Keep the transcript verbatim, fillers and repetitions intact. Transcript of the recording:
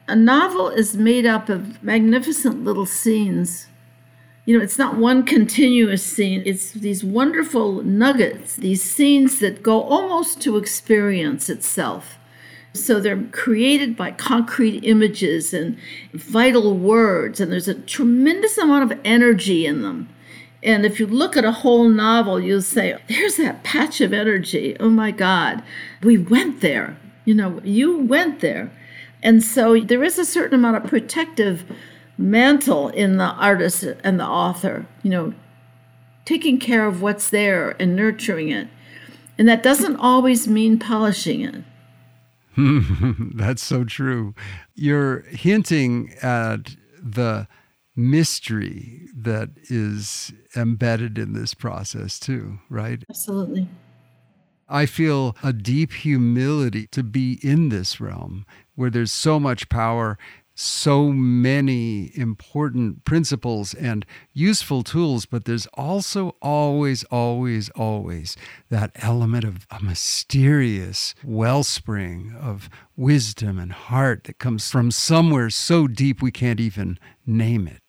A novel is made up of magnificent little scenes. You know, it's not one continuous scene. It's these wonderful nuggets, these scenes that go almost to experience itself. So they're created by concrete images and vital words, and there's a tremendous amount of energy in them. And if you look at a whole novel, you'll say, there's that patch of energy. Oh my God, we went there. You know, you went there. And so there is a certain amount of protective mantle in the artist and the author, you know, taking care of what's there and nurturing it. And that doesn't always mean polishing it. That's so true. You're hinting at the mystery that is embedded in this process too, right? Absolutely. I feel a deep humility to be in this realm where there's so much power, so many important principles and useful tools, but there's also always, always, always that element of a mysterious wellspring of wisdom and heart that comes from somewhere so deep we can't even name it.